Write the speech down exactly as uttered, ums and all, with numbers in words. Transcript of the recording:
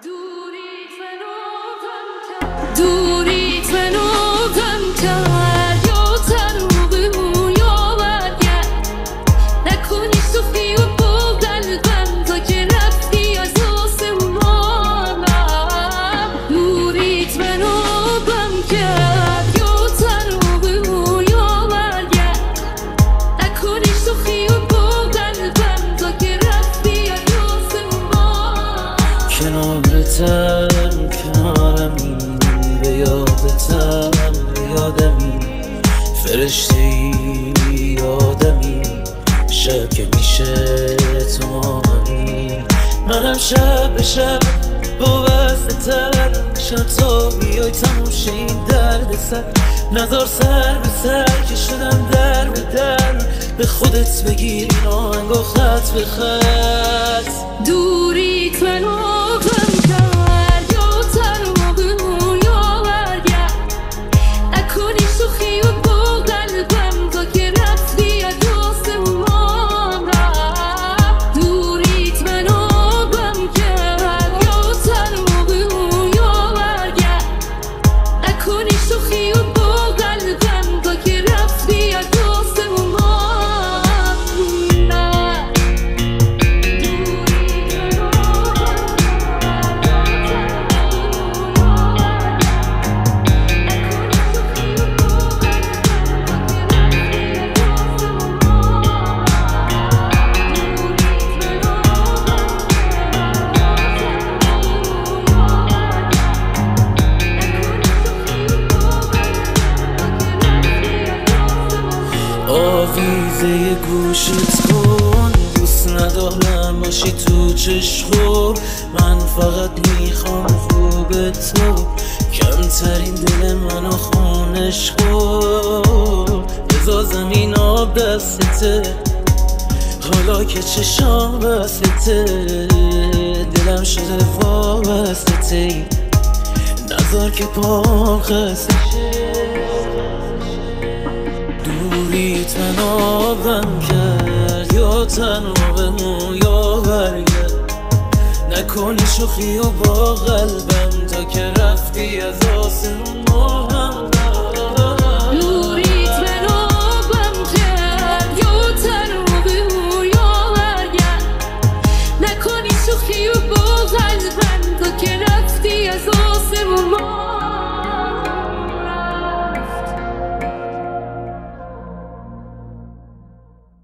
دوریت منو غم کرد یا تنو بمون یا برگرد نکنی سخی و با قلبم تا که رفتی از آسمانم دوریت منو غم کرد یا تنو بمون یا برگرد نکنی سخی و با قلبم تا که رفتی از آسمانم کنارتم کنارمی به یادتم به یادمی فرشته‌ای یادمی شب که میشه تو مانی منم شب به شب با وزنتر شب تا بیای تموم شه این درد سر نذار سر به سر که شدم در به در به خودت بگیر این آهنگ و خط به خط دوریت منو غم کرد یا تنها بمون یا برگرد نکنی شوخی و با قلبم تا که رفتی از آسمانم دوریت منو غم کرد یا تنها بمون یا برگرد نکنی شوخی و با قلبم تا که رفتی از آسمانم آویزه گوشت کن دوست ندارم باشی تو چشم من فقط میخوام خوب تو کمترین دل منو خونش کن بذار زمین آب دستته حالا که چشام بسته دلم شده وابسته نذار که پام خسته دوریت منو غم کرد یا تنها بمون یا برگرد نکنی شوخی و با قلبم تا که رفتی از آسمون